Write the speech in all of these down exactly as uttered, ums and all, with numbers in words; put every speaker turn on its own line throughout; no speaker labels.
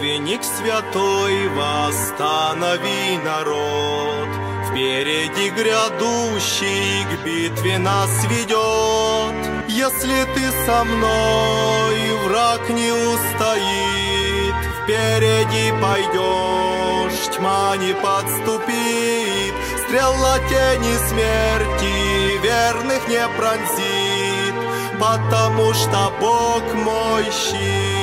Мученик святой, восстанови народ. Впереди грядущий к битве нас ведет. Если ты со мной, враг не устоит. Впереди пойдешь, тьма не подступит. Стрела тени смерти верных не пронзит, потому что Бог мой щит.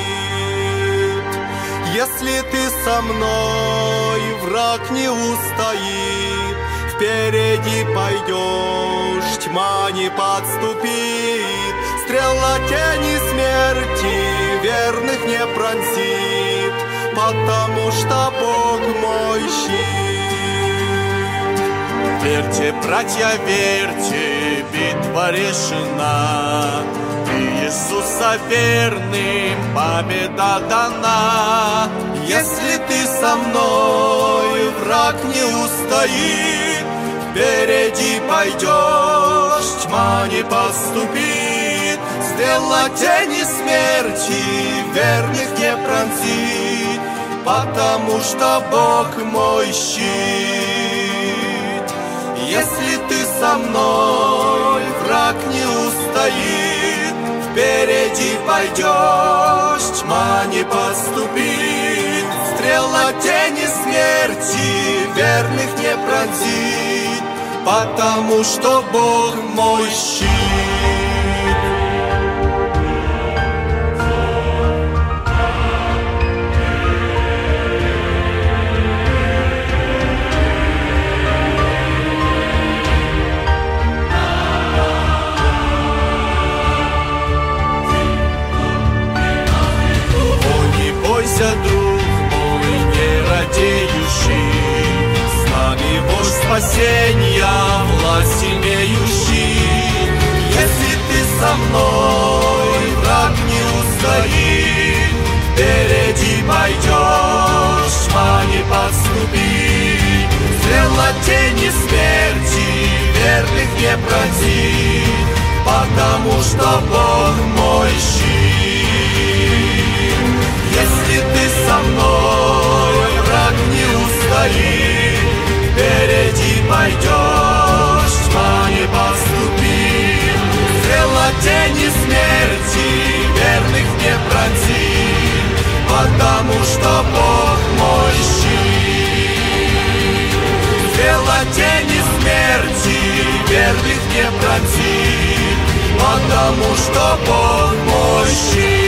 Если ты со мной, враг не устоит. Впереди пойдешь, тьма не подступит. Стрела тени смерти верных не пронзит, потому что Бог мой щит.
Верьте, братья, верьте, битва решена. Иисуса верным победа дана.
Если ты со мной, враг не устоит. Впереди пойдешь, тьма не подступит. Стрела тени смерти верных не пронзит, потому что Бог мой щит. Если ты со мной, враг не устоит. Впереди пойдешь, тьма не подступит. Стрела тени смерти верных не пронзит, потому что Бог мой щит.
Друг мой нерадеющий, с нами вождь спасения, власть имеющий.
Если ты со мной, враг не устоит. Впереди пойдешь, тьма не подступит. Стрела тени смерти верных не пронзит, потому что Бог мой щит. Если ты со мной, враг не устоит. Впереди пойдешь, тьма не подступит. Стрела тени смерти верных не пронзит, потому что Бог мой щит. Стрела тени смерти верных не пронзит, потому что Бог мой щит.